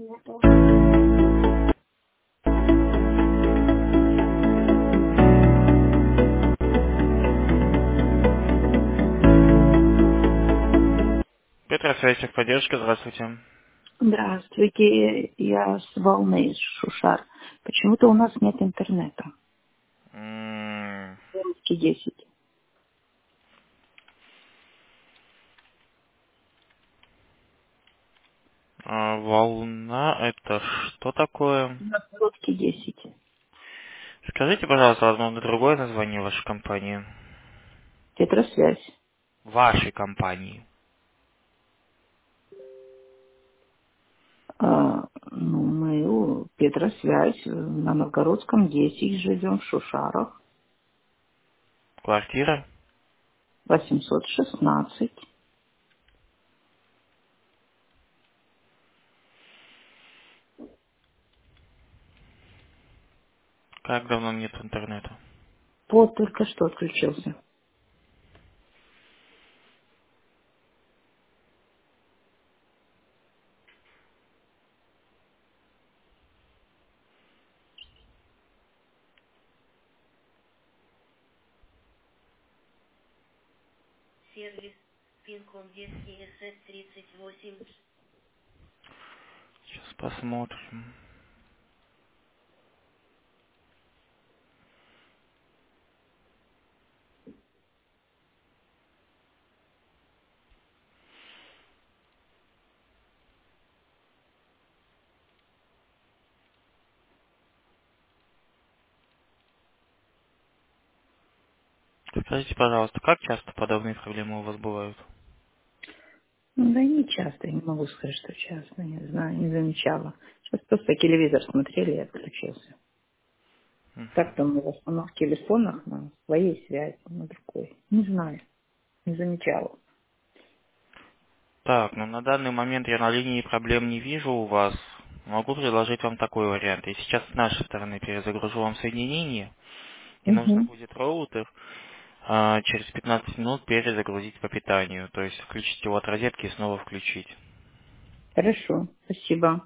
Петра, связь поддержка, здравствуйте. Здравствуйте, я с волны из Шушар. Почему-то у нас нет интернета. М, Русский 10. Волна, это что такое? Русский 10. Скажите, пожалуйста, одно другое название вашей компании. Тетрасвязь. Вашей компании. Мы у Петросвязь на Новгородском 10 живем в Шушарах. Квартира? 816. Как давно нет интернета? Вот только что отключился. Сейчас посмотрим. Скажите, пожалуйста, как часто подобные проблемы у вас бывают? Ну, да не часто, я не могу сказать, что часто, не знаю, не замечала. Сейчас просто телевизор смотрели и отключился. Так-то мы в основном в телефонах на своей связи, на другой. Не знаю, не замечала. Так, ну на данный момент я на линии проблем не вижу у вас. Могу предложить вам такой вариант. Я сейчас с нашей стороны перезагружу вам соединение, и нужно Угу. будет роутер через 15 минут перезагрузить по питанию. То есть включить его от розетки и снова включить. Хорошо, спасибо.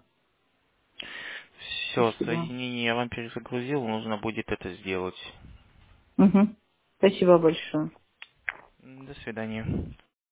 Все, Спасибо. соединение я вам перезагрузил, нужно будет это сделать. Угу. Спасибо большое. До свидания.